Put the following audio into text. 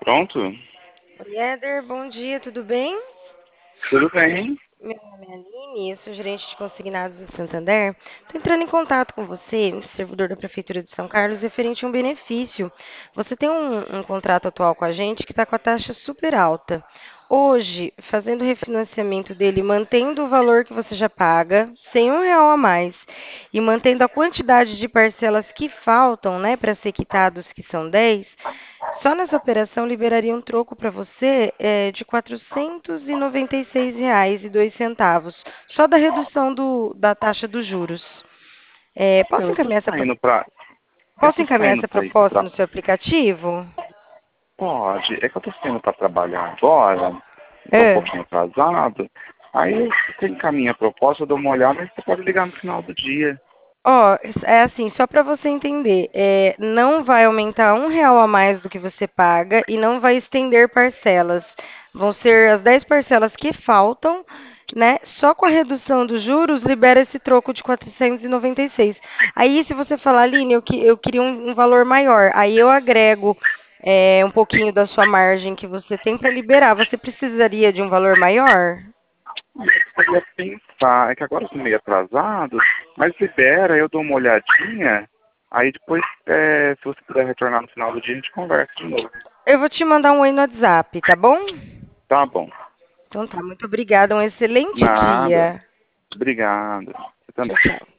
Pronto? Oi, Éder, bom dia, tudo bem? Tudo bem? Meu nome é Aline, eu sou gerente de consignados do Santander. Estou entrando em contato com você, servidor da Prefeitura de São Carlos, referente a um benefício. Você tem um contrato atual com a gente que está com a taxa super alta. Hoje, fazendo o refinanciamento dele, mantendo o valor que você já paga, sem R$ 1 a mais, e mantendo a quantidade de parcelas que faltam, né, para ser quitados, que são 10. Só nessa operação liberaria um troco para você de R$ 496,02, só da redução da taxa dos juros. É, posso Eu tô encaminhar essa, saindo pra. Eu posso tô encaminhar saindo essa pra ir proposta pra. no seu aplicativo? Pode. É que eu tô saindo pra trabalhar agora. Eu tô um É. pouquinho atrasado. Aí você encaminha a proposta, eu dou uma olhada e você pode ligar no final do dia. Ó, é assim, só para você entender, não vai aumentar R$ 1 a mais do que você paga e não vai estender parcelas. Vão ser as 10 parcelas que faltam, né? Só com a redução dos juros libera esse troco de 496. Aí, se você falar, Aline, eu queria um valor maior, aí eu agrego um pouquinho da sua margem que você tem para liberar. Você precisaria de um valor maior? Eu ia pensar, é que agora eu tô meio atrasado, mas libera, eu dou uma olhadinha. Aí depois, se você puder retornar no final do dia, a gente conversa de novo. Eu vou te mandar um oi no WhatsApp, tá bom? Tá bom. Então tá, muito obrigada. Um excelente Nada. dia. Obrigado. Você Tchau, também. tchau.